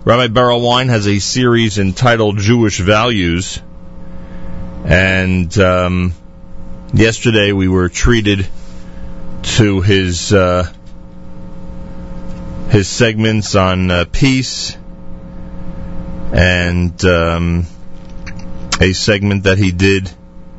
Rabbi Beryl Wine has a series entitled Jewish Values, and yesterday we were treated to his segments on peace, and a segment that he did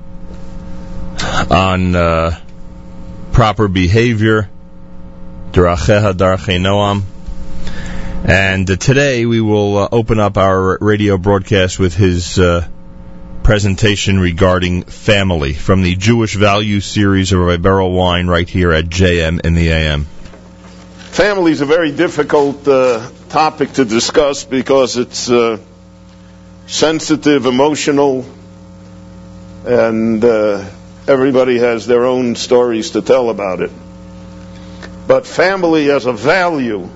on proper behavior, Daracheha Darchei Noam. And today we will open up our radio broadcast with his presentation regarding family from the Jewish Values series of Rabbi Beryl Wine right here at JM in the AM. Family is a very difficult topic to discuss because it's sensitive, emotional, and everybody has their own stories to tell about it. But family as a value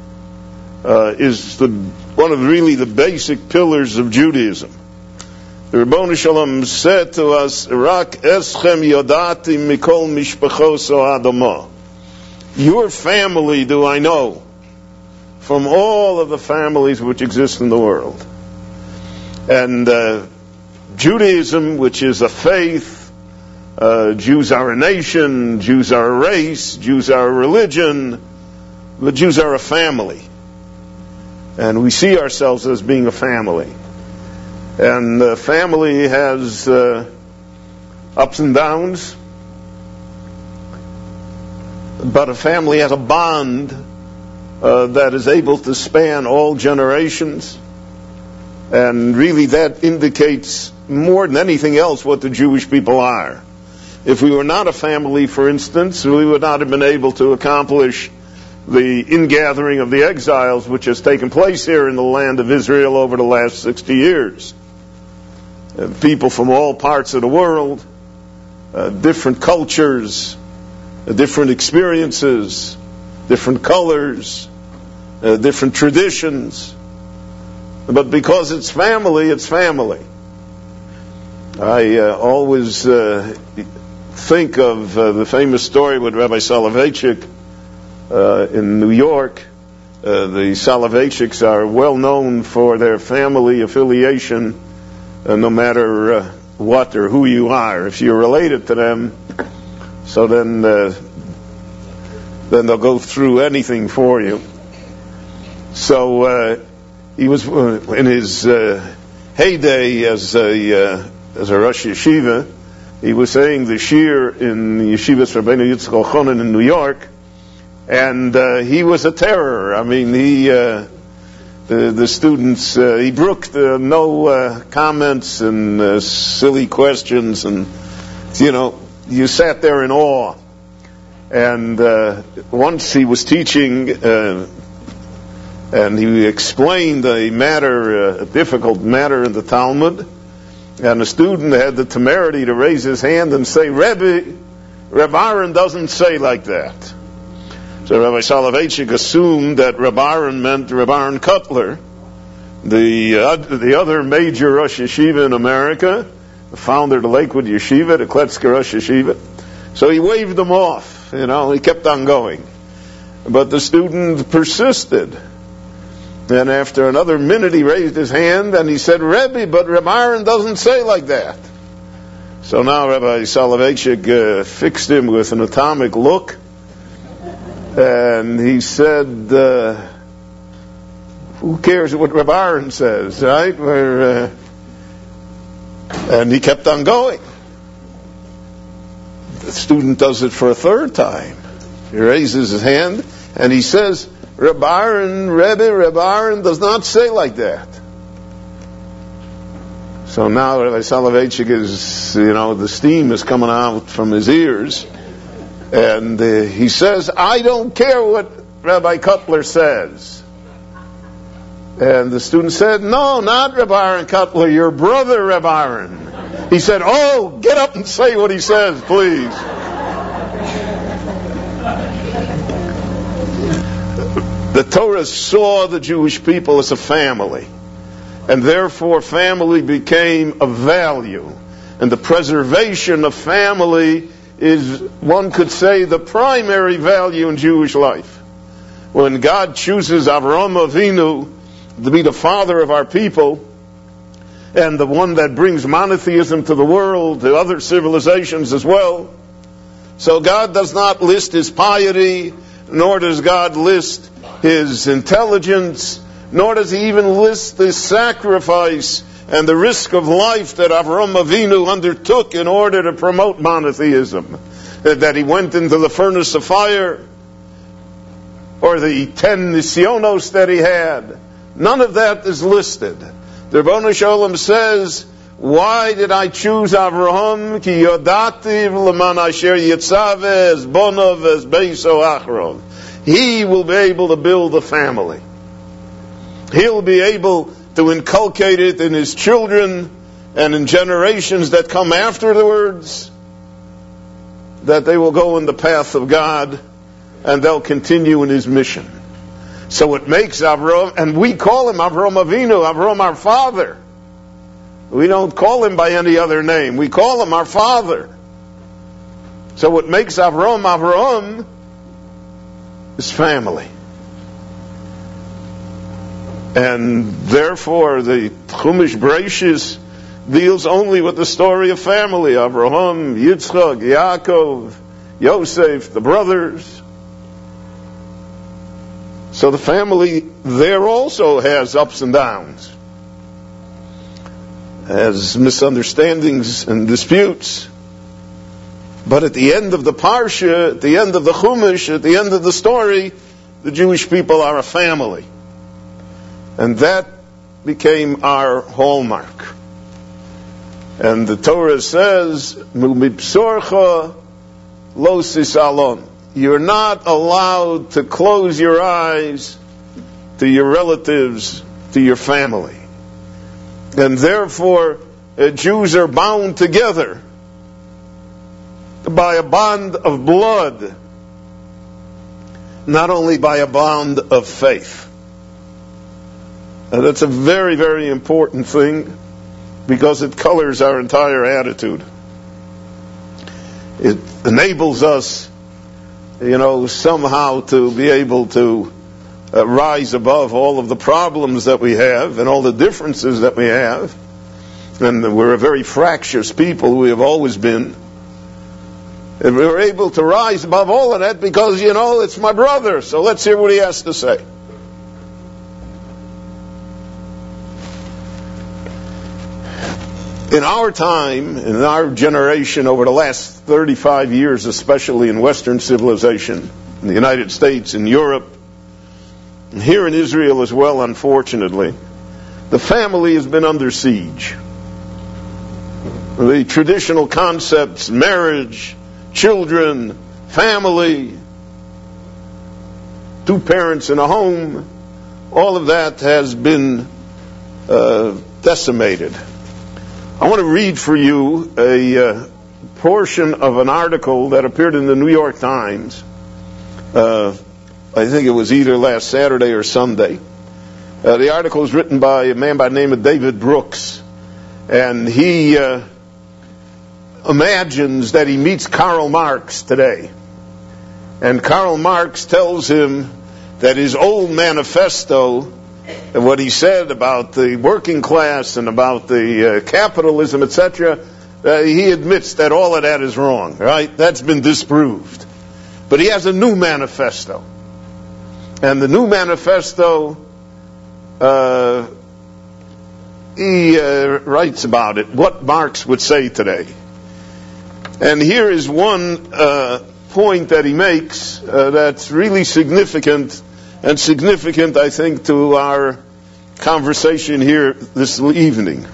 is one of really the basic pillars of Judaism. The Ribono Shel Olam said to us, "Rak eschem yodati mikol mishpachos ha'adamah." Your family do I know from all of the families which exist in the world. And Judaism, which is a faith, Jews are a nation, Jews are a race, Jews are a religion, the Jews are a family. And we see ourselves as being a family. And the family has ups and downs, but a family has a bond that is able to span all generations. And really that indicates more than anything else what the Jewish people are. If we were not a family, for instance, we would not have been able to accomplish the ingathering of the exiles which has taken place here in the land of Israel over the last 60 years. People from all parts of the world, different cultures, different experiences, different colors, different traditions. But because it's family, it's family. I always think of the famous story with Rabbi Soloveitchik in New York. The Soloveitchiks are well known for their family affiliation, no matter what or who you are. If you're related to them, so then they'll go through anything for you. So he was in his heyday as a Rosh Yeshiva. He was saying the shir in the Yeshivas Rabbeinu Yitzchak Elchanan in New York, and he was a terror. I mean, the students, he brooked no comments and silly questions, and you sat there in awe. And once he was teaching, and he explained a difficult matter in the Talmud, and the student had the temerity to raise his hand and say, Reb Aaron doesn't say like that. So Rabbi Soloveitchik assumed that Reb Aaron meant Reb Aaron Kotler, the other major Rosh Yeshiva in America, the founder of the Lakewood Yeshiva, the Kletzker Rosh Yeshiva. So he waved them off, he kept on going. But the student persisted. And after another minute he raised his hand and he said, Rebbe, but Reb Aaron doesn't say like that. So now Rabbi Soloveitchik fixed him with an atomic look, and he said, who cares what Reb Aaron says, right? And he kept on going. The student does it for a third time. He raises his hand and he says, Reb Aaron does not say like that. So now Rabbi Soloveitchik is, the steam is coming out from his ears, and he says, I don't care what Rabbi Kotler says. And the student said, no, not Reb Aaron Kotler, your brother Reb Aaron. He said, oh, get up and say what he says, please. The Torah saw the Jewish people as a family, and therefore family became a value. And the preservation of family is, one could say, the primary value in Jewish life. When God chooses Avraham Avinu to be the father of our people, and the one that brings monotheism to the world, to other civilizations as well. So God does not list his piety, nor does God list his intelligence, nor does he even list the sacrifice and the risk of life that Avraham Avinu undertook in order to promote monotheism. That he went into the furnace of fire, or the 10 nisyonos that he had. None of that is listed. The Rebbeinu Shalom says, why did I choose Avraham? Ki yodativ leman asher yitzave es bonov es beiso achrov. He will be able to build a family. He'll be able to inculcate it in his children and in generations that come afterwards, that they will go in the path of God and they'll continue in his mission. So it makes Avraham, and we call him Avraham Avinu, Avraham our father. We don't call him by any other name. We call him our father. So what makes Avraham Avraham is family. And therefore the Chumash Bereishis deals only with the story of family. Avraham, Yitzchak, Yaakov, Yosef, the brothers. So the family there also has ups and downs, has misunderstandings and disputes. But at the end of the Parsha, at the end of the Chumash, at the end of the story, the Jewish people are a family. And that became our hallmark. And the Torah says, "Mibsorcha lo sisalon." You're not allowed to close your eyes to your relatives, to your family. And therefore, Jews are bound together by a bond of blood, not only by a bond of faith. And that's a very, very important thing, because it colors our entire attitude. It enables us, somehow to be able to rise above all of the problems that we have and all the differences that we have. And we're a very fractious people, we have always been. And we're able to rise above all of that because, it's my brother, so let's hear what he has to say. In our time, in our generation, over the last 35 years, especially in Western civilization, in the United States, in Europe, and here in Israel as well, unfortunately, the family has been under siege. The traditional concepts, marriage, children, family, 2 parents in a home, all of that has been decimated. I want to read for you a portion of an article that appeared in the New York Times. I think it was either last Saturday or Sunday. The article is written by a man by the name of David Brooks. And he imagines that he meets Karl Marx today. And Karl Marx tells him that his old manifesto, and what he said about the working class and about the capitalism, etc., he admits that all of that is wrong, right? That's been disproved. But he has a new manifesto. And the new manifesto, he writes about it, what Marx would say today. And here is one point that he makes that's really significant, and significant, I think, to our conversation here this evening.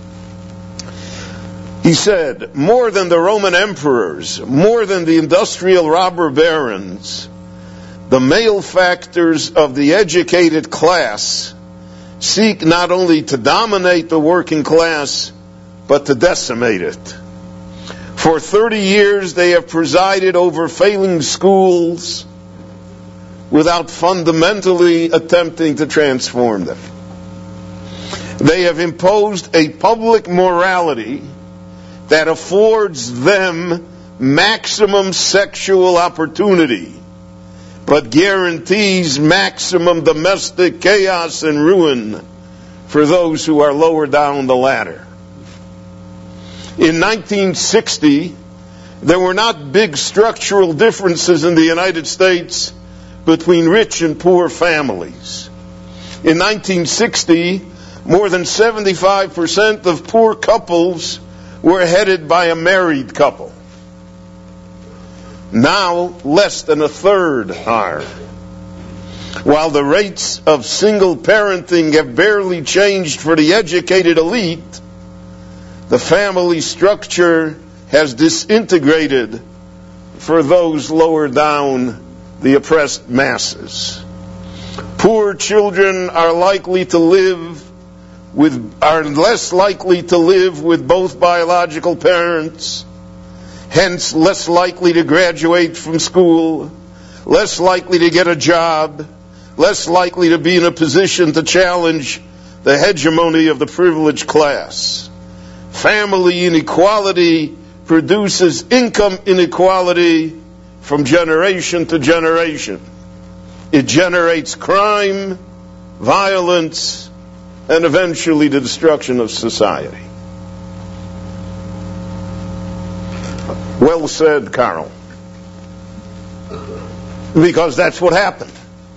He said, more than the Roman emperors, more than the industrial robber barons, the malefactors of the educated class seek not only to dominate the working class, but to decimate it. For 30 years they have presided over failing schools without fundamentally attempting to transform them. They have imposed a public morality that affords them maximum sexual opportunity, but guarantees maximum domestic chaos and ruin for those who are lower down the ladder. In 1960, there were not big structural differences in the United States between rich and poor families. In 1960, more than 75% of poor couples were headed by a married couple. Now, less than a third are. While the rates of single parenting have barely changed for the educated elite, the family structure has disintegrated for those lower down, the oppressed masses. Poor children are less likely to live with both biological parents, hence less likely to graduate from school, less likely to get a job, less likely to be in a position to challenge the hegemony of the privileged class. Family inequality produces income inequality from generation to generation. It generates crime, violence, and eventually the destruction of society. Well said, Carl. Because that's what happened.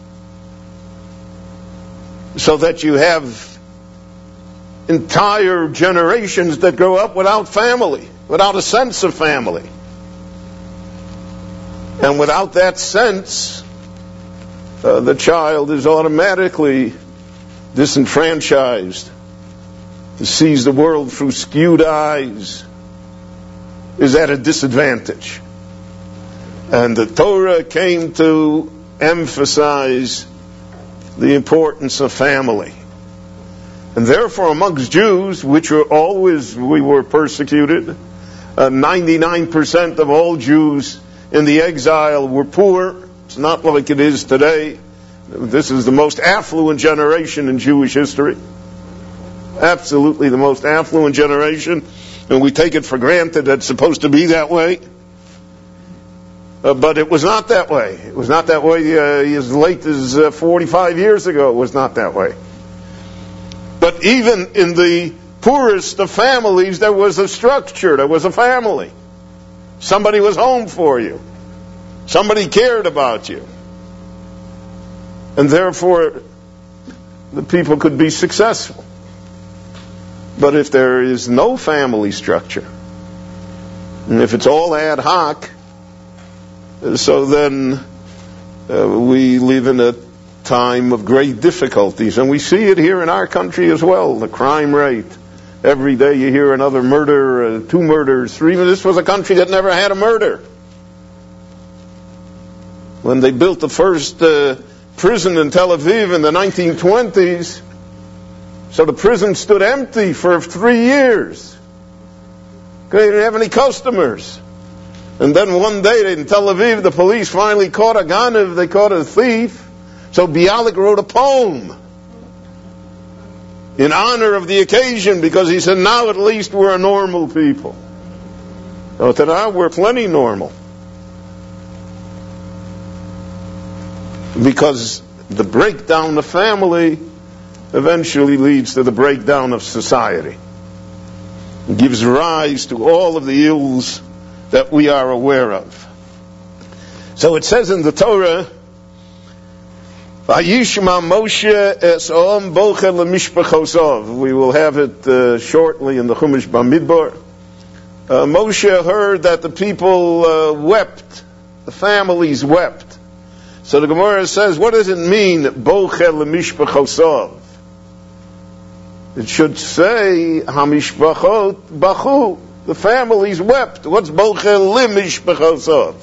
So that you have entire generations that grow up without family, without a sense of family. And without that sense, the child is automatically disenfranchised, sees the world through skewed eyes, is at a disadvantage. And the Torah came to emphasize the importance of family. And therefore amongst Jews, we were persecuted, 99% of all Jews in the exile were poor. It's not like it is today. This is the most affluent generation in Jewish history. Absolutely the most affluent generation. And we take it for granted that it's supposed to be that way. But it was not that way. It was not that way as late as 45 years ago. It was not that way. But even in the poorest of families, there was a structure. There was a family. Somebody was home for you. Somebody cared about you. And therefore, the people could be successful. But if there is no family structure, and if it's all ad hoc, so then we live in a time of great difficulties. And we see it here in our country as well, the crime rate. Every day you hear another murder, 2 murders, 3. This was a country that never had a murder. When they built the first prison in Tel Aviv in the 1920s, so the prison stood empty for 3 years. They didn't have any customers. And then one day in Tel Aviv, the police finally caught a ganav, they caught a thief. So Bialik wrote a poem in honor of the occasion, because he said, now at least we're a normal people. So today we're plenty normal. Because the breakdown of family eventually leads to the breakdown of society. It gives rise to all of the ills that we are aware of. So it says in the Torah, Vayishma Moshe es Om Bocher leMishpachosov. We will have it shortly in the Chumash Bamidbar. Moshe heard that the people wept, the families wept. So the Gemara says, what does it mean, Bocher leMishpachosov? It should say, Hamishpachot Bachu. The families wept. What's Bocher leMishpachosov?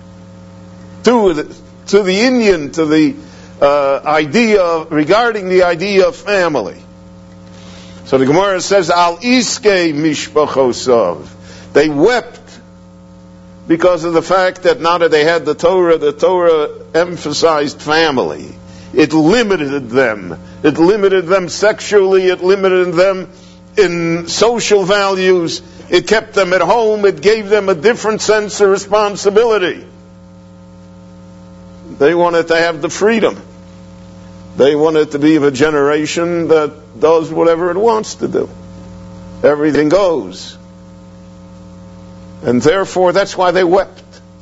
To the Indian, to the idea regarding the idea of family. So the Gemara says, Al iske mishpachosov. They wept because of the fact that now that they had the Torah emphasized family. It limited them. It limited them sexually. It limited them in social values. It kept them at home. It gave them a different sense of responsibility. They wanted to have the freedom. They want it to be of a generation that does whatever it wants to do. Everything goes. And therefore, that's why they wept.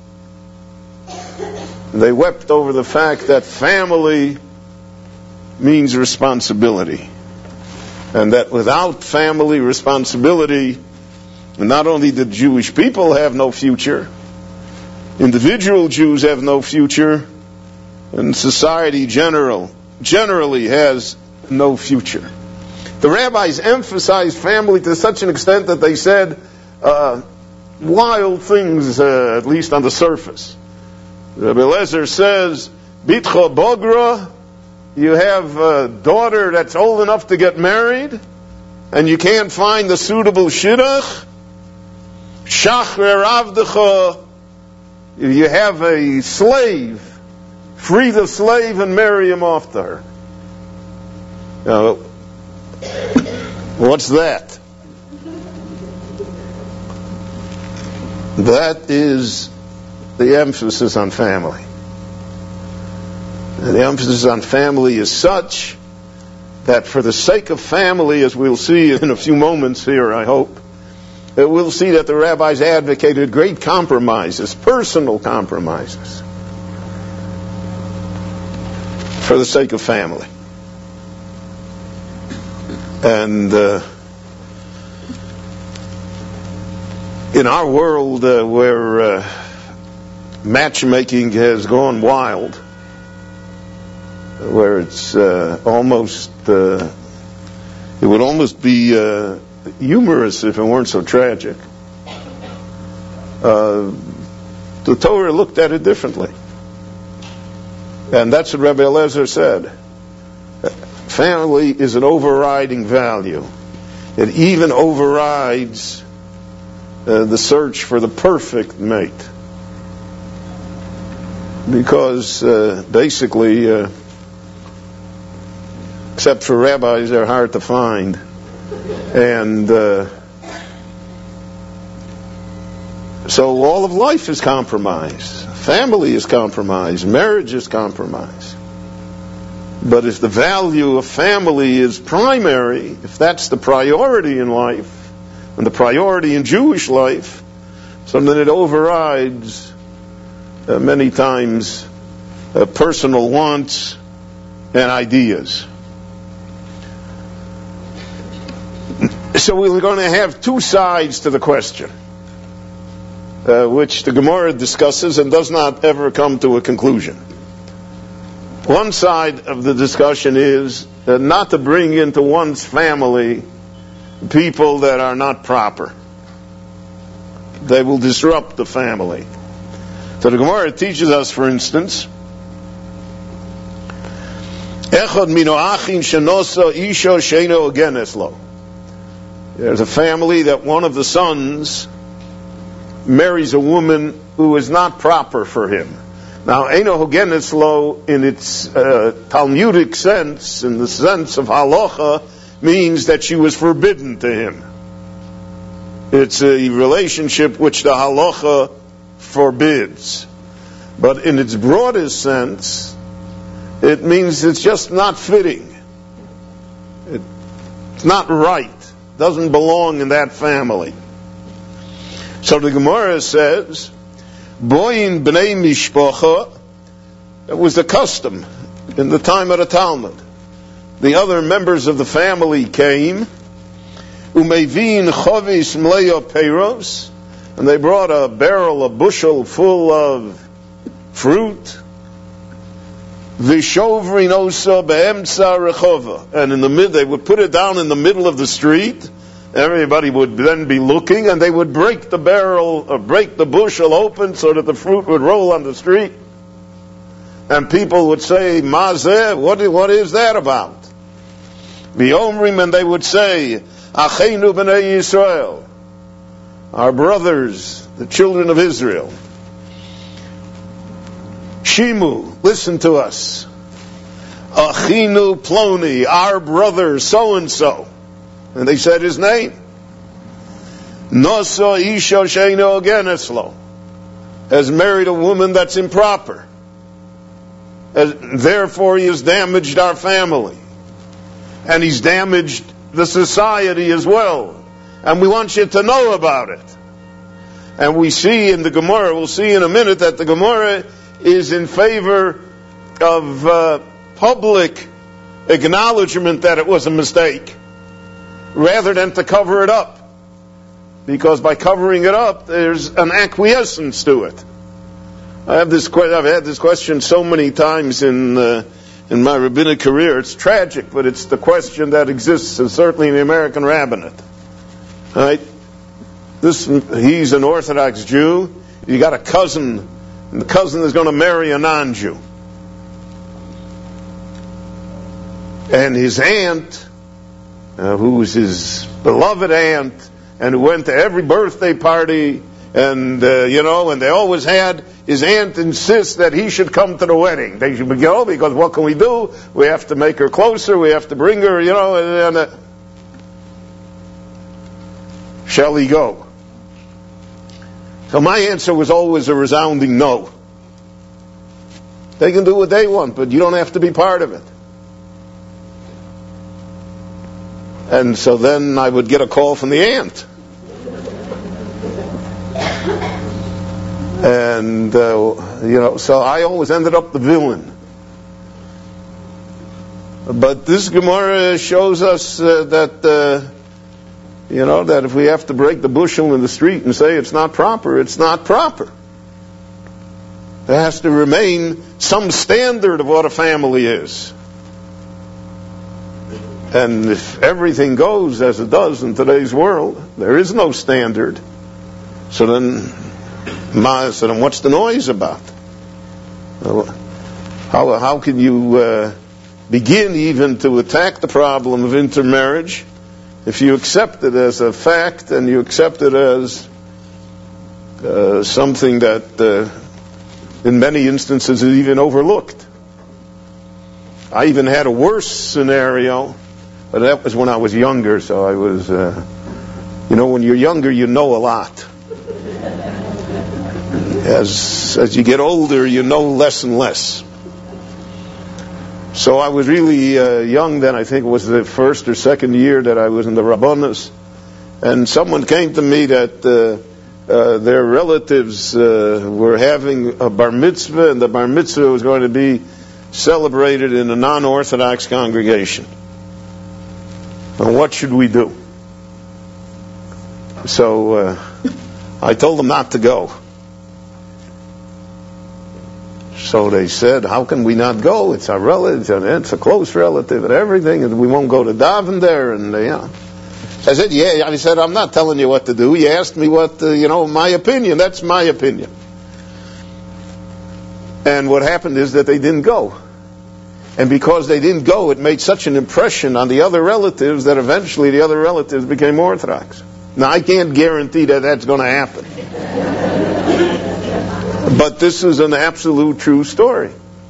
They wept over the fact that family means responsibility. And that without family responsibility, not only did Jewish people have no future, individual Jews have no future, and society generally has no future. The rabbis emphasized family to such an extent that they said wild things, at least on the surface. Rabbi Eliezer says, Bitcha Bogra, you have a daughter that's old enough to get married, and you can't find the suitable shidduch. Shachrer Avdecha, you have a slave, free the slave and marry him off to her. Now, what's that? That is the emphasis on family. And the emphasis on family is such that for the sake of family, as we'll see in a few moments here, I hope, we'll see that the rabbis advocated great compromises, personal compromises, for the sake of family. And in our world where matchmaking has gone wild, where it's almost, it would almost be humorous if it weren't so tragic. The Torah looked at it differently. And that's what Rabbi Eliezer said. Family is an overriding value. It even overrides the search for the perfect mate. Because basically, except for rabbis, they're hard to find. And so all of life is compromised. Family is compromised. Marriage is compromised. But if the value of family is primary, if that's the priority in life, and the priority in Jewish life, something that overrides many times personal wants and ideas. So we're going to have two sides to the question, which the Gemara discusses and does not ever come to a conclusion. One side of the discussion is not to bring into one's family people that are not proper. They will disrupt the family. So the Gemara teaches us, for instance, Echad mino achin shenosa isha sheino ogenes lo. There's a family that one of the sons marries a woman who is not proper for him. Now, eino hogenes lo, in its Talmudic sense, in the sense of halacha, means that she was forbidden to him. It's a relationship which the halacha forbids. But in its broadest sense, it means it's just not fitting. It's not right. It doesn't belong in that family. So the Gemara says, Boyin b'nei mishpacha, it was the custom in the time of the Talmud. The other members of the family came, umevin chavis mleya peiros, and they brought a barrel, a bushel full of fruit. Vishovrin osa be'emtza rechova, and in the mid, they would put it down in the middle of the street. Everybody would then be looking, and they would break the barrel, or break the bushel open so that the fruit would roll on the street. And people would say, Mazeh, what is that about? V'omrim, and they would say, Achenu b'nei Yisrael, our brothers, the children of Israel. Shimu, listen to us. Achinu Ploni, our brother so-and-so. And they said his name. Nosa isha sheino ogenes lo, has married a woman that's improper. Therefore, he has damaged our family. And he's damaged the society as well. And we want you to know about it. And we see in the Gemara, we'll see in a minute, that the Gemara is in favor of public acknowledgement that it was a mistake, rather than to cover it up. Because by covering it up, there's an acquiescence to it. I've had this question so many times in my rabbinic career. It's tragic, but it's the question that exists, and certainly in the American rabbinate. Right? He's an Orthodox Jew. You got a cousin, and the cousin is going to marry a non-Jew. And his aunt, who's his beloved aunt, and who went to every birthday party, and and they always had, his aunt insists that he should come to the wedding. They should go, because what can we do? We have to make her closer. We have to bring her, shall he go? So my answer was always a resounding no. They can do what they want, but you don't have to be part of it. And so then I would get a call from the aunt. And, so I always ended up the villain. But this Gemara shows us that if we have to break the bushel in the street and say it's not proper, it's not proper. There has to remain some standard of what a family is. And if everything goes as it does in today's world, there is no standard. So then what's the noise about? How can you begin even to attack the problem of intermarriage if you accept it as a fact and you accept it as something that in many instances is even overlooked? I even had a worse scenario, but that was when I was younger, so I was, when you're younger, you know a lot. As you get older, you know less and less. So I was really young then. I think it was the first or second year that I was in the Rabbanos. And someone came to me that their relatives were having a bar mitzvah, and the bar mitzvah was going to be celebrated in a non-Orthodox congregation. And what should we do? So I told them not to go. So they said, how can we not go? It's our relative, and it's a close relative and everything, and we won't go to daven there. And I said, I said, I'm not telling you what to do. You asked me what, my opinion. That's my opinion. And what happened is that they didn't go. And because they didn't go, it made such an impression on the other relatives that eventually the other relatives became Orthodox. Now, I can't guarantee that that's going to happen. But this is an absolute true story.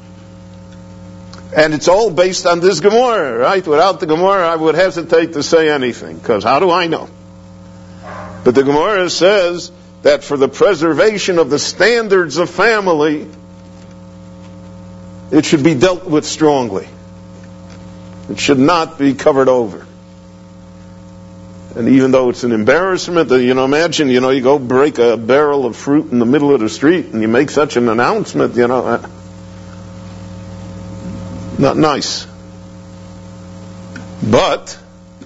And it's all based on this Gemara, right? Without the Gemara, I would hesitate to say anything, because how do I know? But the Gemara says that for the preservation of the standards of family, it should be dealt with strongly. It should not be covered over. And even though it's an embarrassment, imagine, you go break a barrel of fruit in the middle of the street and you make such an announcement, not nice. But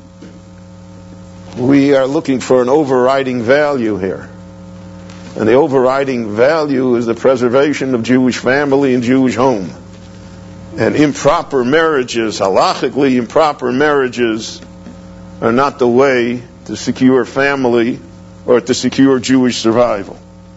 we are looking for an overriding value here. And the overriding value is the preservation of Jewish family and Jewish home. And improper marriages, halachically improper marriages, are not the way to secure family or to secure Jewish survival.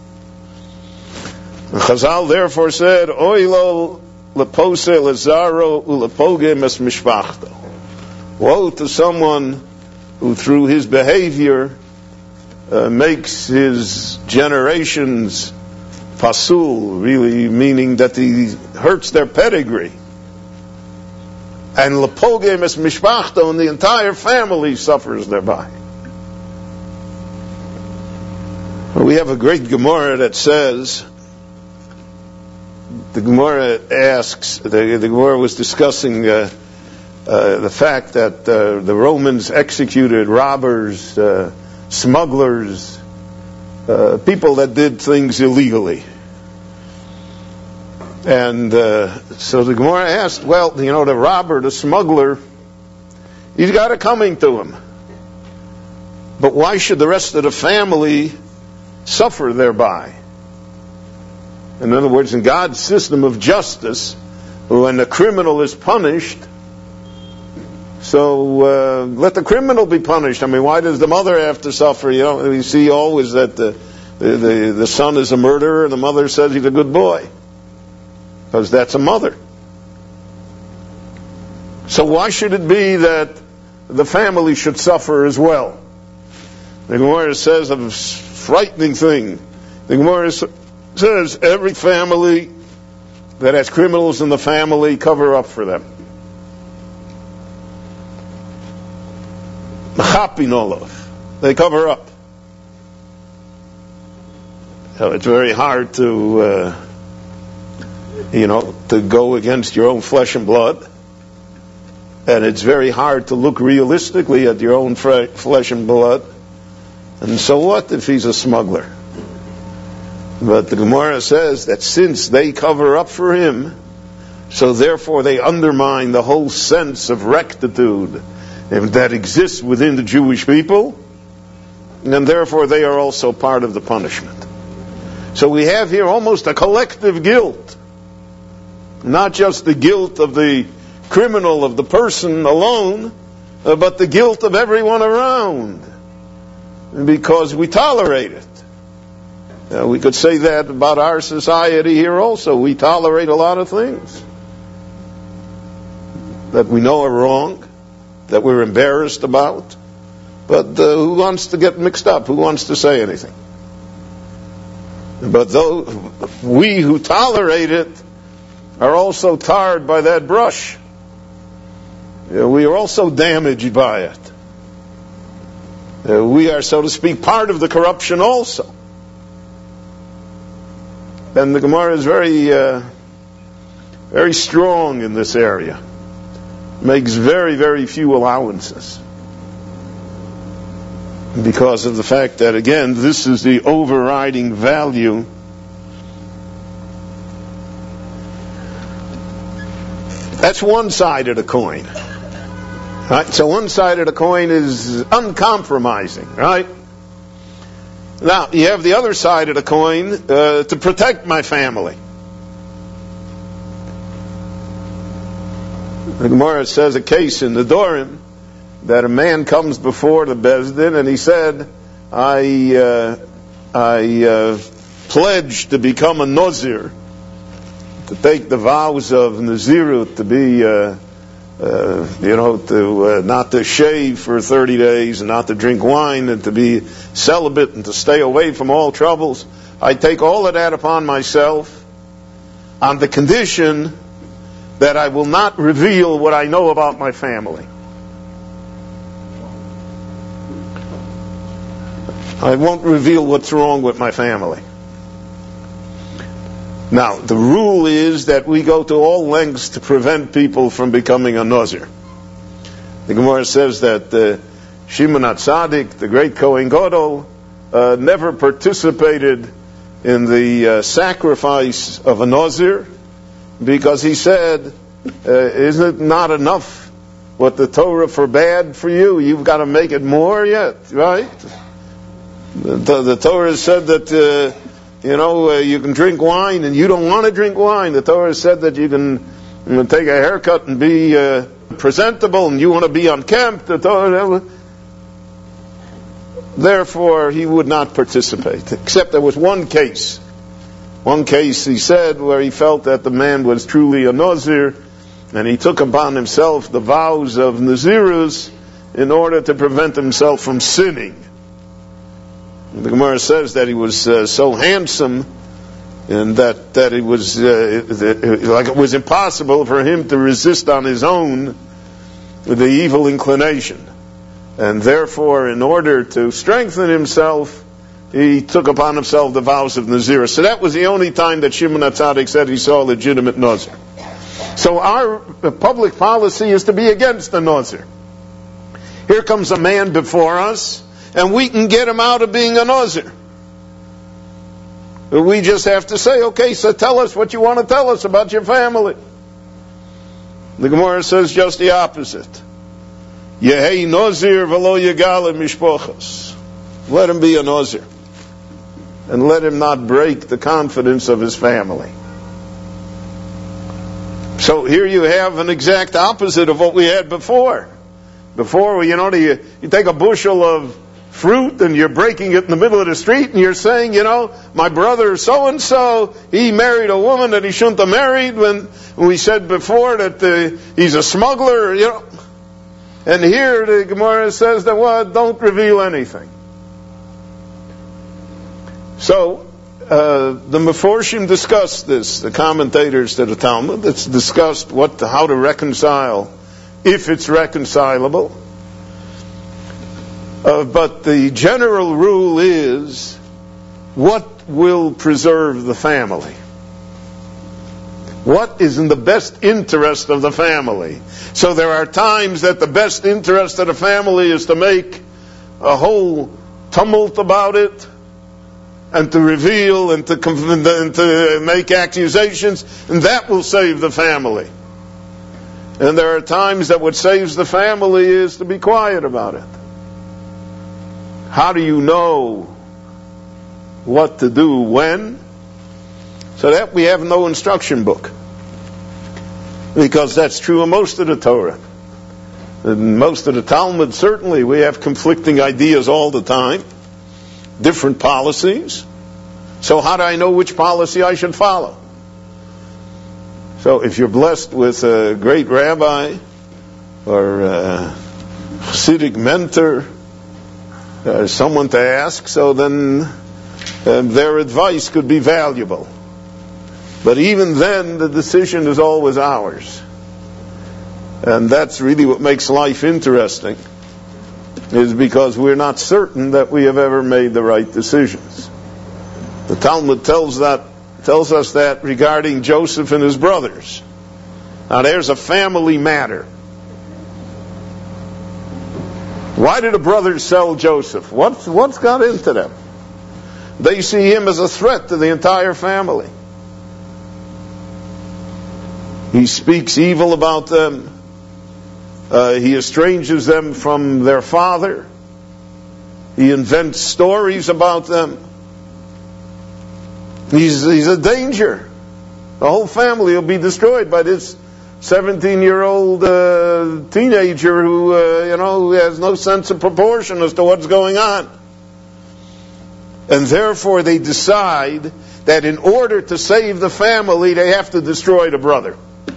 And Chazal therefore said, Oilo lepose lezaro ulepogem es mishpachto. Woe to someone who through his behavior makes his generations pasul, really meaning that he hurts their pedigree. And lepogem es mishpachto, and the entire family suffers thereby. We have a great Gemara that says the Gemara asks, the Gemara was discussing the fact that the Romans executed robbers, smugglers, people that did things illegally. And so the Gemara asked, well, the robber, the smuggler, he's got it coming to him. But why should the rest of the family suffer thereby? In other words, in God's system of justice, when the criminal is punished, so let the criminal be punished. I mean, why does the mother have to suffer? We see always that the son is a murderer and the mother says he's a good boy, because that's a mother. So why should it be that the family should suffer as well? The Gemara says a frightening thing. The Gemara says every family that has criminals in the family, cover up for them. They cover up. So it's very hard to go against your own flesh and blood, and it's very hard to look realistically at your own flesh and blood. And so what if he's a smuggler? But the Gemara says that since they cover up for him, so therefore they undermine the whole sense of rectitude that exists within the Jewish people, and therefore they are also part of the punishment. So we have here almost a collective guilt, not just the guilt of the criminal, of the person alone, but the guilt of everyone around, because we tolerate it. We could say that about our society here also. We tolerate a lot of things that we know are wrong, that we're embarrassed about, but who wants to get mixed up? Who wants to say anything? But though we who tolerate it are also tarred by that brush. We are also damaged by it. We are, so to speak, part of the corruption also. And the Gemara is very strong in this area. Makes very, very few allowances. Because of the fact that, again, this is the overriding value. That's one side of the coin. Right? So one side of the coin is uncompromising, right? Now, you have the other side of the coin, to protect my family. The Gemara says a case in the Dorim that a man comes before the Beis Din and he said, I pledge to become a Nazir, to take the vows of Nazirut, to be, not to shave for 30 days and not to drink wine and to be celibate and to stay away from all troubles. I take all of that upon myself on the condition that I will not reveal what I know about my family. I won't reveal what's wrong with my family. Now, the rule is that we go to all lengths to prevent people from becoming a Nazir. The Gemara says that Shimon HaTzadik, the great Kohen Gadol, never participated in the sacrifice of a Nazir, because he said, isn't it not enough what the Torah forbade for you? You've got to make it more yet, right? The Torah said that you can drink wine and you don't want to drink wine. The Torah said that you can take a haircut and be presentable and you want to be unkempt. The Torah, therefore, he would not participate. Except there was one case. One case, he said, where he felt that the man was truly a Nazir, and he took upon himself the vows of Nazirus in order to prevent himself from sinning. The Gemara says that he was so handsome, and that it was like it was impossible for him to resist on his own the evil inclination, and therefore, in order to strengthen himself, he took upon himself the vows of Nazirah. So that was the only time that Shimon HaTzadik said he saw a legitimate Nazir. So our public policy is to be against the Nazir. Here comes a man before us, and we can get him out of being a Nazir. We just have to say, okay, so tell us what you want to tell us about your family. The Gemara says just the opposite. Yehei Nazir v'lo yegala mishpochos. Let him be a Nazir. And let him not break the confidence of his family. So here you have an exact opposite of what we had before. Before, you take a bushel of fruit and you're breaking it in the middle of the street and you're saying, my brother so-and-so, he married a woman that he shouldn't have married when we said before that he's a smuggler, And here the Gemara says that, don't reveal anything. So, the Meforshim discussed this, the commentators to the Talmud. It's discussed how to reconcile, if it's reconcilable. But the general rule is, what will preserve the family? What is in the best interest of the family? So there are times that the best interest of the family is to make a whole tumult about it, and to reveal, and to make accusations, and that will save the family. And there are times that what saves the family is to be quiet about it. How do you know what to do when? So that we have no instruction book. Because that's true of most of the Torah. In most of the Talmud, certainly, we have conflicting ideas all the time. Different policies. So how do I know which policy I should follow? So if you're blessed with a great rabbi or a Hasidic mentor, someone to ask, so then their advice could be valuable. But even then, the decision is always ours. And that's really what makes life interesting, is because we're not certain that we have ever made the right decisions. The Talmud tells us that regarding Joseph and his brothers. Now there's a family matter. Why did the brothers sell Joseph? What's got into them? They see him as a threat to the entire family. He speaks evil about them. He estranges them from their father. He invents stories about them. He's a danger. The whole family will be destroyed by this 17-year-old teenager who has no sense of proportion as to what's going on. And therefore they decide that in order to save the family, they have to destroy the brother.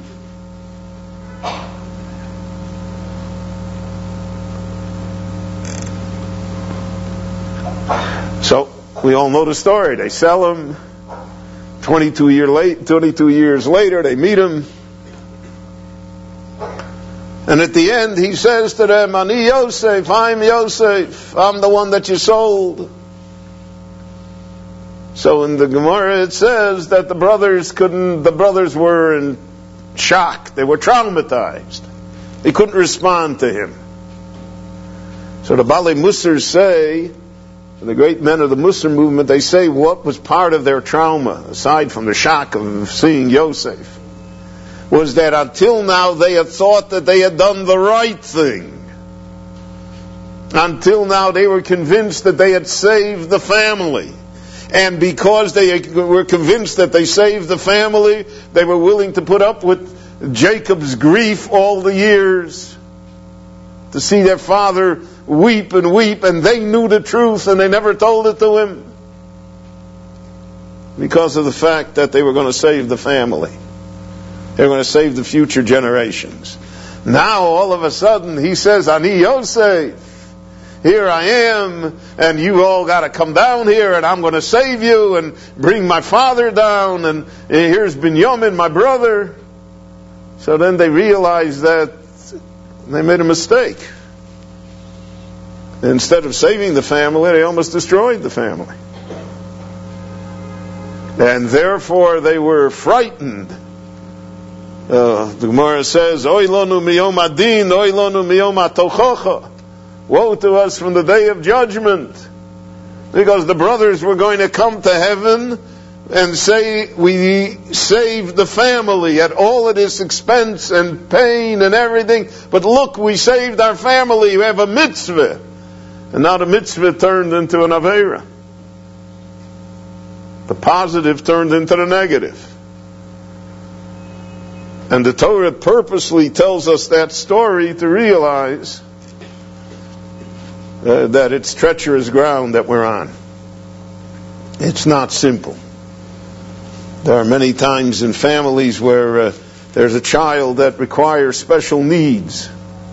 So we all know the story. They sell him. 22 years later, they meet him. And at the end, he says to them, Ani Yosef, I'm Yosef. I'm the one that you sold. So in the Gemara it says that the brothers were in shock. They were traumatized. They couldn't respond to him. So the Balei Musar say, the great men of the Musar movement, they say what was part of their trauma, aside from the shock of seeing Yosef, was that until now they had thought that they had done the right thing. Until now they were convinced that they had saved the family. And because they were convinced that they saved the family, they were willing to put up with Jacob's grief all the years, to see their father weep, and they knew the truth and they never told it to him, because of the fact that they were going to save the family. They were going to save the future generations. Now all of a sudden he says, Ani Yosef, here I am, and you all got to come down here, and I'm going to save you and bring my father down, and here's Binyamin, my brother. So then they realized that they made a mistake. Instead of saving the family, they almost destroyed the family. And therefore they were frightened. The Gemara says, Oy lonu miyom adin, oy lonu miyom atochocha. Woe to us from the day of judgment. Because the brothers were going to come to heaven and say, we saved the family at all of this expense and pain and everything, but look, we saved our family, we have a mitzvah. And now the mitzvah turned into an aveira. The positive turned into the negative. And the Torah purposely tells us that story to realize that it's treacherous ground that we're on. It's not simple. There are many times in families where there's a child that requires special needs.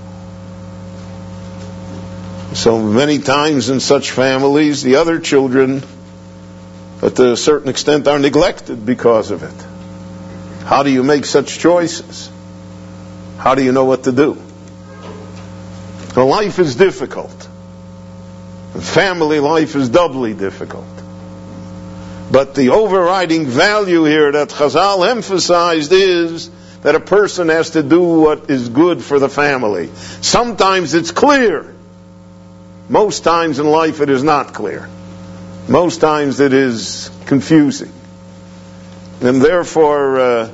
So many times in such families, the other children, to a certain extent, are neglected because of it. How do you make such choices? How do you know what to do? Well, life is difficult. Family life is doubly difficult. But the overriding value here that Chazal emphasized is that a person has to do what is good for the family. Sometimes it's clear. Most times in life it is not clear. Most times it is confusing. And therefore,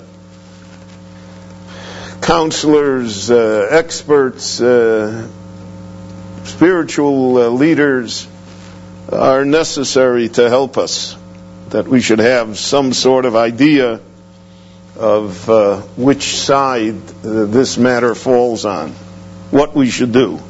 counselors, experts, spiritual leaders are necessary to help us. That we should have some sort of idea of which side this matter falls on, what we should do.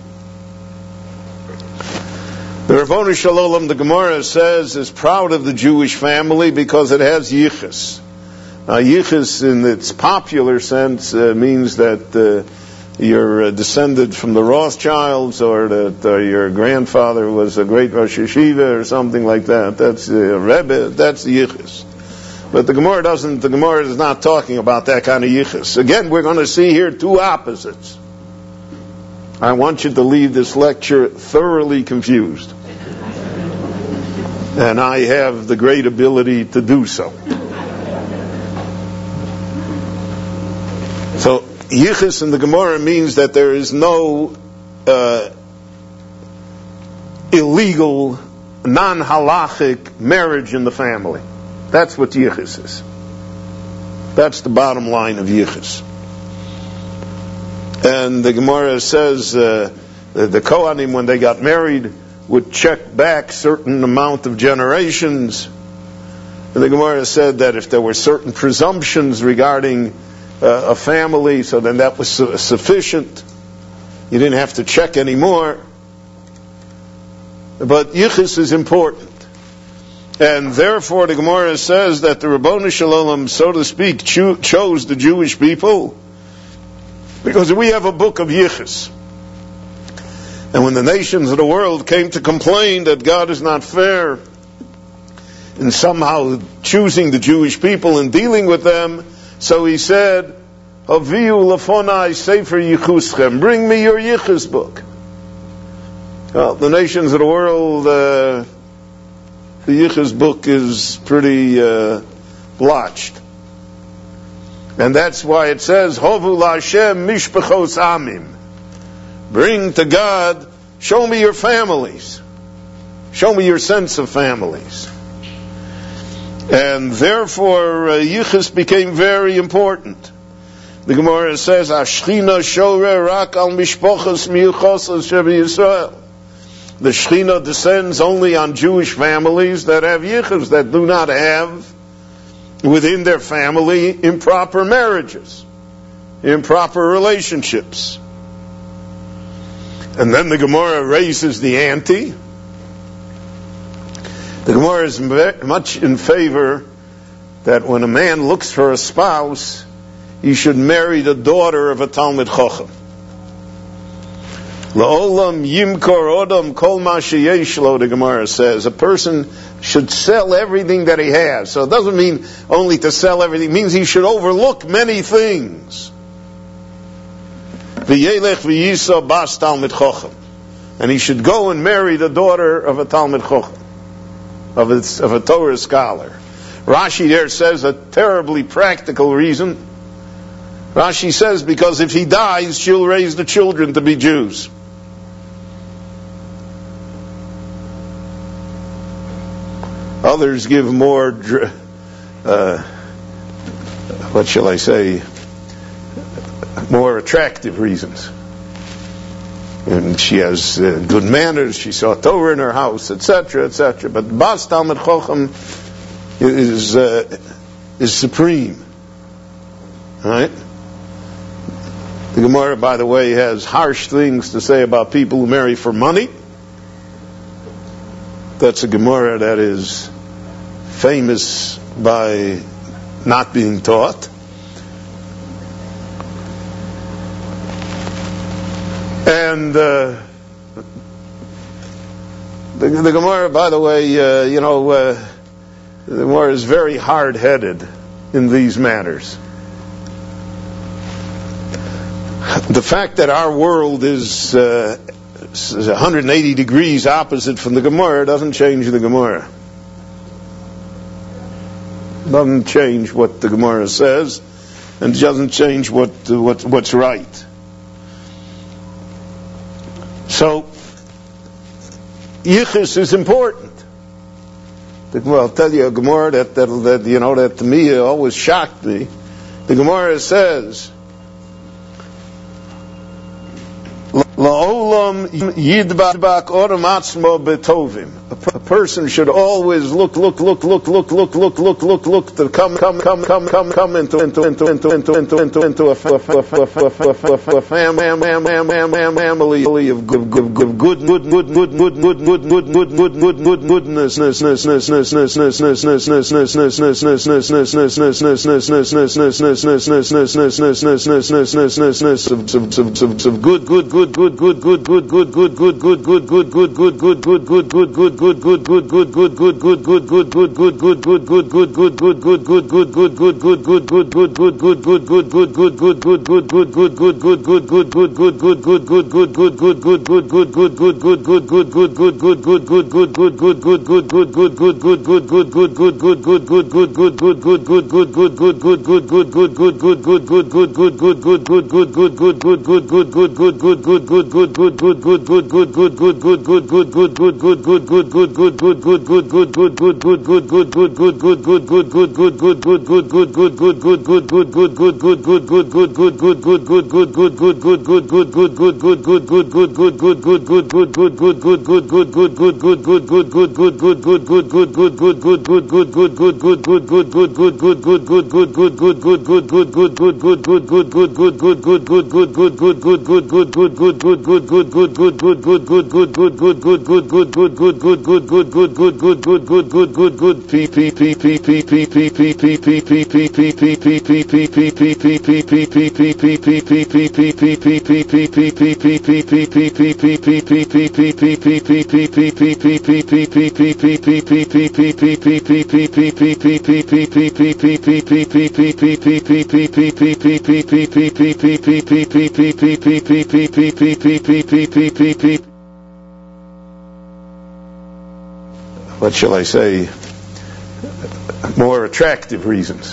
The Rabbanu Shalom, the Gemara says, is proud of the Jewish family because it has yichus. Now, yichus in its popular sense means that you're descended from the Rothschilds, or that your grandfather was a great Rosh Yeshiva or something like that. That's a Rebbe, that's the yichus. But the Gemara is not talking about that kind of yichus. Again, we're going to see here two opposites. I want you to leave this lecture thoroughly confused. And I have the great ability to do so. So, yichus in the Gemara means that there is no illegal, non-halachic marriage in the family. That's what yichus is. That's the bottom line of yichus. And the Gemara says the Kohanim, when they got married, would check back certain amount of generations. And the Gemara said that if there were certain presumptions regarding a family, so then that was sufficient. You didn't have to check anymore. But yichus is important. And therefore the Gemara says that the Rabbanu Shalom, so to speak, chose the Jewish people because we have a book of yichus. And when the nations of the world came to complain that God is not fair in somehow choosing the Jewish people and dealing with them, so he said, Haviu lafonai sefer yichuschem, bring me your yichus book. Well, the nations of the world, the yichus book is pretty blotched. And that's why it says, Hovu la'Hashem mishpachos amim. Bring to God, show me your families. Show me your sense of families. And therefore, yichus became very important. The Gemara says, Ashchina shore rak al mishpochas miyuchos shevi Yisrael. The Shechina descends only on Jewish families that have yichus, that do not have within their family improper marriages, improper relationships. And then the Gemara raises the ante. The Gemara is much in favor that when a man looks for a spouse, he should marry the daughter of a Talmid Chacham. La'olam yimkor odam kol ma sheyesh lo, the Gemara says. A person should sell everything that he has. So it doesn't mean only to sell everything. It means he should overlook many things. V'yelech v'yisa bas Talmid Chacham. And he should go and marry the daughter of a Talmid Chacham, of a Torah scholar. Rashi there says a terribly practical reason. Rashi says because if he dies, she'll raise the children to be Jews. Others give more, what shall I say, more attractive reasons. And she has good manners, she saw Torah in her house, etc., etc. But Bas Talmid Chacham is supreme. Right? The Gemara, by the way, has harsh things to say about people who marry for money. That's a Gemara that is famous by not being taught. And the Gemara, by the way, the Gemara is very hard-headed in these matters. The fact that our world is 180 degrees opposite from the Gemara doesn't change the Gemara. Doesn't change what the Gemara says, and doesn't change what's right. So, Yichus is important. I'll tell you a Gemara that to me always shocked me. The Gemara says, La'olam yidbak oram atzmo betovim. A person should always look to come into a family of what shall I say, more attractive reasons.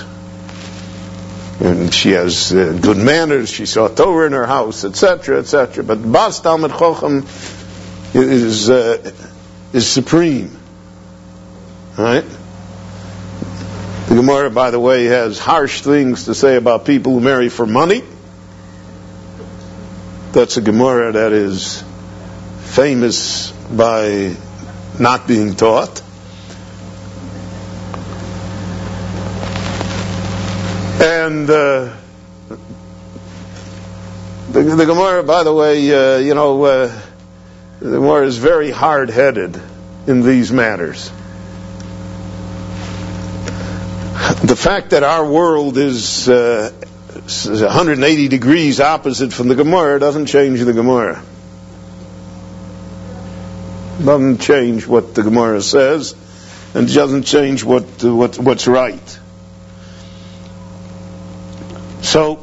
And she has good manners, she saw Torah in her house, etc., etc. But Bas Talmid Chacham is supreme. Right? The Gemara, by the way, has harsh things to say about people who marry for money. That's a Gemara that is famous by not being taught. And the Gemara, by the way, the Gemara is very hard-headed in these matters. The fact that our world is 180 degrees opposite from the Gemara doesn't change the Gemara. Doesn't change what the Gemara says, and doesn't change what's right. So,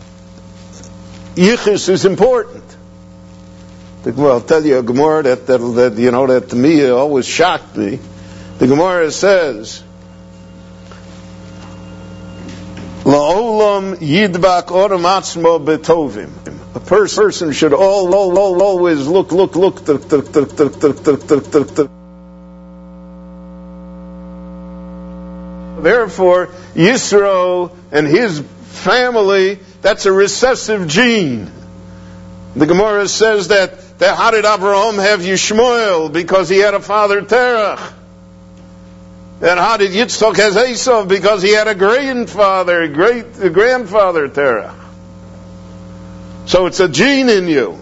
Yichus is important. I'll tell you a Gemara that to me always shocked me. The Gemara says, La'olam yidbak oram atzmo betovim. A person should always look. Therefore, Yisro and his family, that's a recessive gene. The Gemara says that how did Abraham have Yishmael? Because he had a father Terach. And how did Yitzchak have Esav? Because he had a grandfather Terach. So it's a gene in you.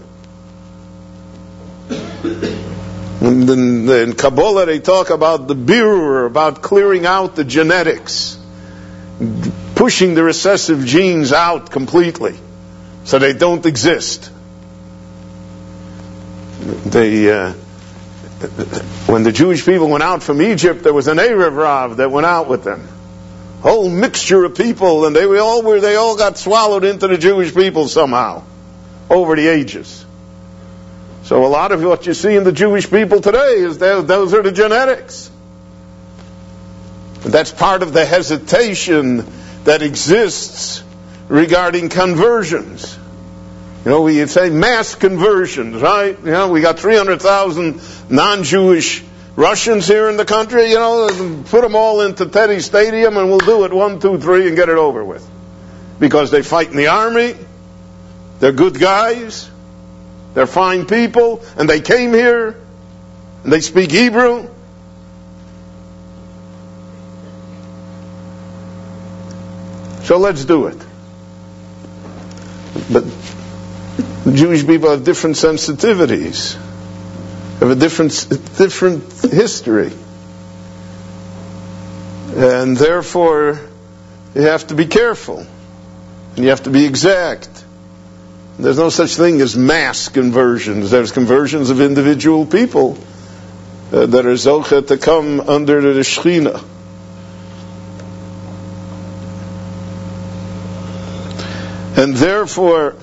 And in Kabbalah they talk about the birur, about clearing out the genetics, pushing the recessive genes out completely, so they don't exist. When the Jewish people went out from Egypt, there was an Erev Rav that went out with them. Whole mixture of people, and they all got swallowed into the Jewish people somehow, over the ages. So a lot of what you see in the Jewish people today is those are the genetics. That's part of the hesitation that exists regarding conversions. We say mass conversions, right? We got 300,000 non-Jewish Russians here in the country. Put them all into Teddy Stadium and we'll do it 1, 2, 3 and get it over with. Because they fight in the army, they're good guys, they're fine people, and they came here, and they speak Hebrew. So let's do it. But the Jewish people have different sensitivities, have a different history. And therefore, you have to be careful. And you have to be exact. There's no such thing as mass conversions. There's conversions of individual people that are zocheh to come under the Shechina. And therefore,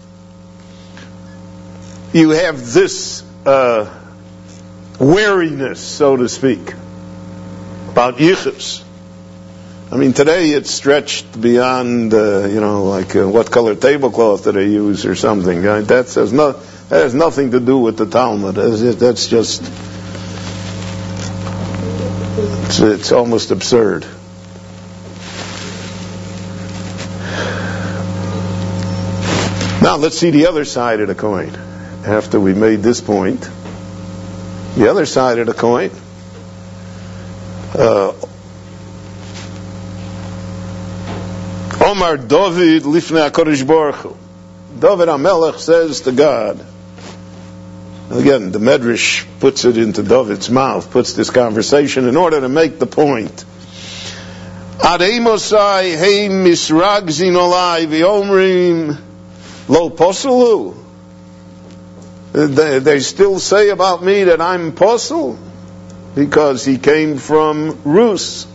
you have this wariness, so to speak, about yichus. I mean, today it's stretched beyond, what color tablecloth do they use or something. Right? That has nothing to do with the Talmud. That's just, it's almost absurd. Now let's see the other side of the coin. After we made this point, the other side of the coin, Omar David Lifnei HaKadosh Baruch Hu. David HaMelech says to God, again, the Medrash puts it into David's mouth, puts this conversation in order to make the point. Adei Mosai Hei Misragzin Olai V'Omrim Lo Poselu. They still say about me that I'm posel because he came from Rus.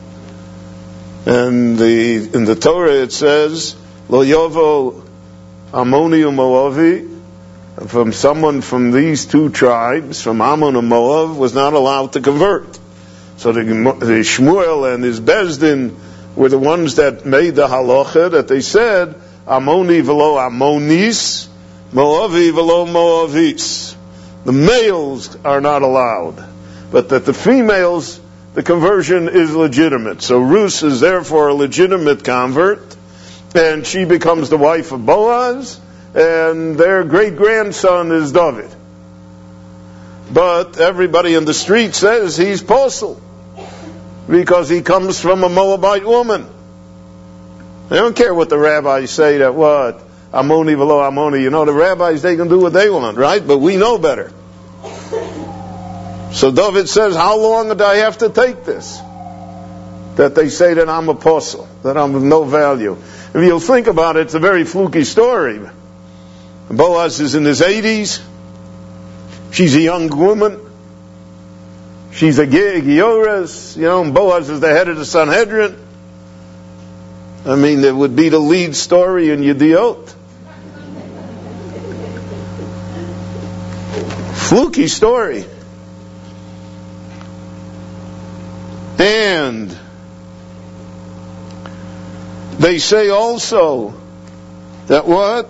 And in the Torah it says, Lo Yovo Ammoni u'Moavi, from someone from these two tribes, from Ammon and Moab, was not allowed to convert. So the Shmuel and his Bezdin were the ones that made the halacha that they said, Ammoni v'lo Ammonis, Moavi v'lo Moavis. The males are not allowed, but that the females, the conversion is legitimate. So Rus is therefore a legitimate convert, and she becomes the wife of Boaz, and their great-grandson is David. But everybody in the street says he's posel, because he comes from a Moabite woman. They don't care what the rabbis say, that what? Ammoni v'lo Ammoni. The rabbis, they can do what they want, right? But we know better. So David says, how long do I have to take this? That they say that I'm a posel, that I'm of no value. If you'll think about it, it's a very fluky story. Boaz is in his 80s. She's a young woman. She's a Giores. Boaz is the head of the Sanhedrin. I mean, it would be the lead story in Yediot. Fluky story. And They say also that what?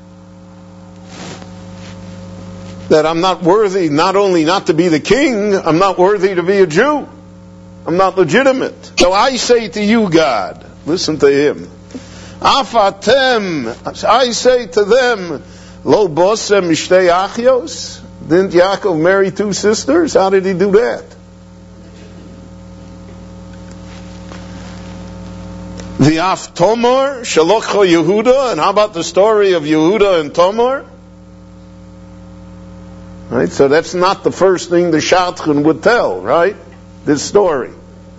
That I'm not worthy, not only not to be the king, I'm not worthy to be a Jew. I'm not legitimate. So I say to you, God, listen to him. Afatem, I say to them, Lo bosem ishtei achios? Didn't Yaakov marry two sisters? How did he do that? The Af Tomar, Shalokho Yehuda, and how about the story of Yehuda and Tomar? Right, so that's not the first thing the Shadchan would tell, right? This story.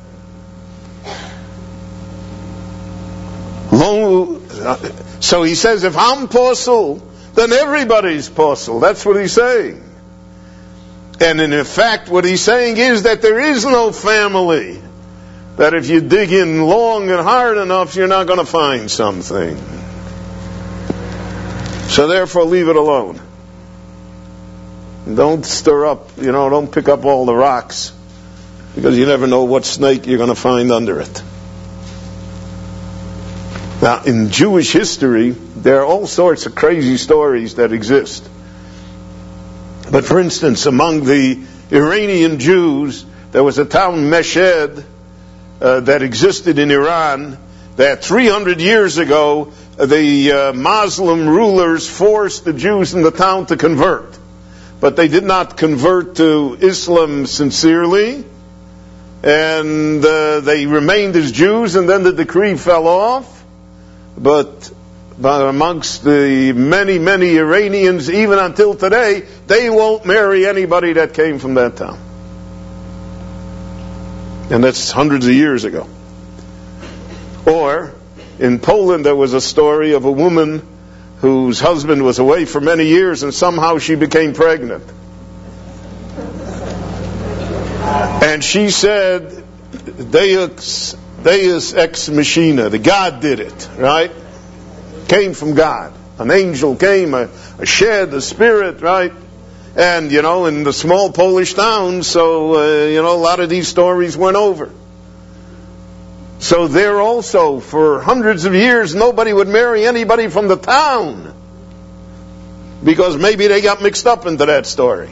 So he says, if I'm posel, then everybody's posel. That's what he's saying. And in fact, what he's saying is that there is no family. That if you dig in long and hard enough, you're not going to find something. So therefore, leave it alone. Don't stir up, don't pick up all the rocks, because you never know what snake you're going to find under it. Now, in Jewish history, there are all sorts of crazy stories that exist. But for instance, among the Iranian Jews, there was a town, Meshed, that existed in Iran, that 300 years ago, the Muslim rulers forced the Jews in the town to convert. But they did not convert to Islam sincerely, and they remained as Jews, and then the decree fell off. But amongst the many, many Iranians, even until today, they won't marry anybody that came from that town. And that's hundreds of years ago. Or, in Poland, there was a story of a woman whose husband was away for many years, and somehow she became pregnant. And she said, Deus ex machina, the God did it, right? Came from God. An angel came, a shed, a spirit, right? And, in the small Polish town, so, a lot of these stories went over. So there also, for hundreds of years, nobody would marry anybody from the town, because maybe they got mixed up into that story.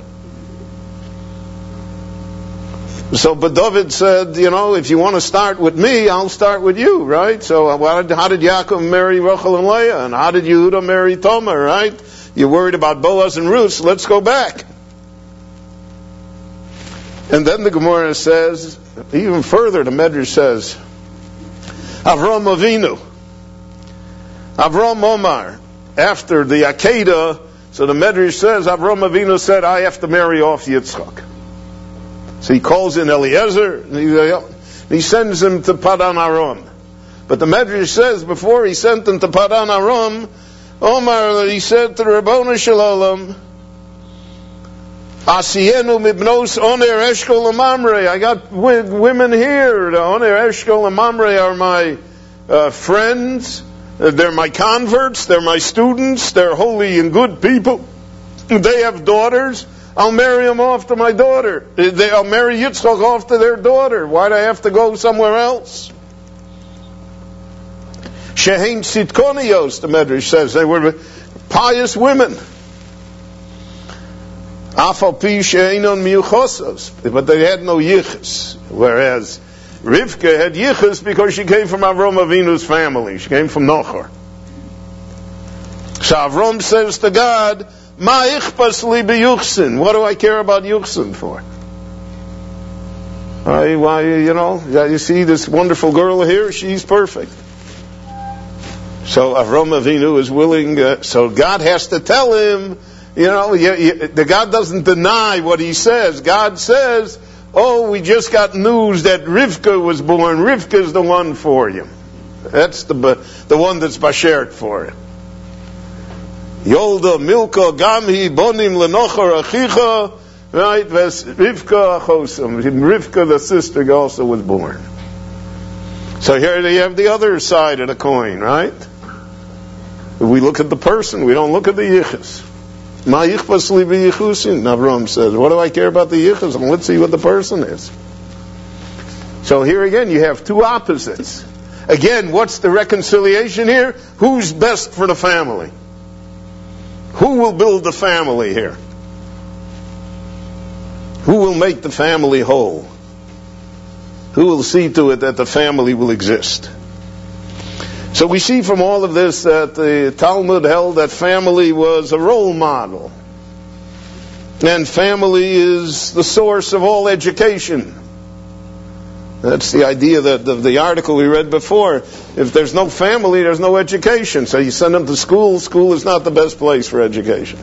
So, but David said, if you want to start with me, I'll start with you, right? So how did Yaakov marry Rachel and Leah? And how did Yehuda marry Tamar, right? You're worried about Boaz and Ruth, so let's go back. And then the Gemara says, even further, the Medrash says, Avram Avinu, Avram Omar, after the Akedah, so the Medrash says, Avram Avinu said, I have to marry off Yitzchak. So he calls in Eliezer, and he sends him to Padan Aram. But the Medrash says, before he sent him to Padan Aram, Omar, he said to the Rabboni Shalom, Asienu mibnos oner eshkol amamre. I got women here. The oner eshkol amamre are my friends. They're my converts. They're my students. They're holy and good people. They have daughters. I'll marry them off to my daughter. I'll marry Yitzchak off to their daughter. Why do I have to go somewhere else? Shehein Sitkonios, the Medrash says. They were pious women. Afal she'einon miyuchosos, but they had no yichus. Whereas Rivka had yichus because she came from Avram Avinu's family. She came from Nochor. So Avram says to God, Ma ichpas li b'yuchsin. What do I care about yuchsin for? Why, you see this wonderful girl here? She's perfect. So Avram Avinu is willing. So God has to tell him. The God doesn't deny what he says. God says, we just got news that Rivka was born. Rivka's the one for you. That's the one that's bashert for you. Yolda Milka Gamhi Bonim Lenochar Achicha, right? Rivka Achosam. Rivka, the sister, also was born. So here you have the other side of the coin, right? We look at the person, we don't look at the yichus. Ma yichpas li b'yichusin, Avram says. What do I care about the yichus? Let's see what the person is. So here again, you have two opposites. Again, what's the reconciliation here? Who's best for the family? Who will build the family here? Who will make the family whole? Who will see to it that the family will exist? So we see from all of this that the Talmud held that family was a role model. And family is the source of all education. That's the idea that of the article we read before. If there's no family, there's no education. So you send them to school. School is not the best place for education.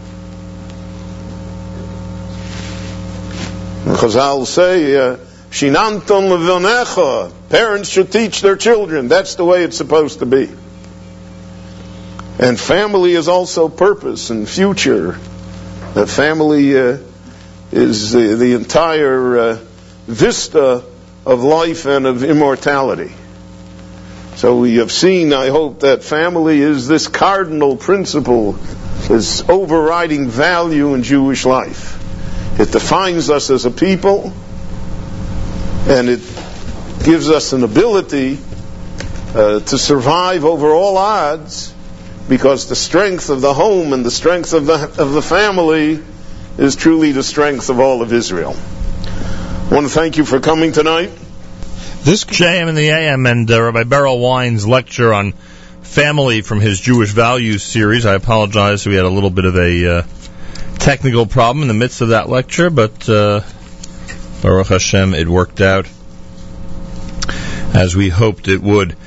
Chazal say, Shinanton levonecha. Parents should teach their children. That's the way it's supposed to be. And family is also purpose and future. The family is the entire vista of life and of immortality. So we have seen, I hope, that family is this cardinal principle, this overriding value in Jewish life. It defines us as a people, and it gives us an ability to survive over all odds, because the strength of the home and the strength of the family is truly the strength of all of Israel. I want to thank you for coming tonight. This JM in the AM and Rabbi Beryl Wine's lecture on family from his Jewish Values series. I apologize, we had a little bit of a technical problem in the midst of that lecture, but Baruch Hashem, it worked out as we hoped it would.